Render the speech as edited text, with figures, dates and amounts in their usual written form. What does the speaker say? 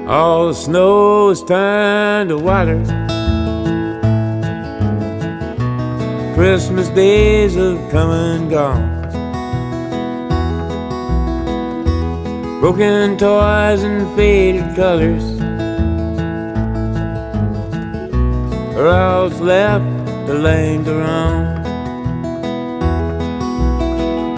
All the snow is turned to water. Christmas days have come and gone. Broken toys and faded colors are all that's left to linger on.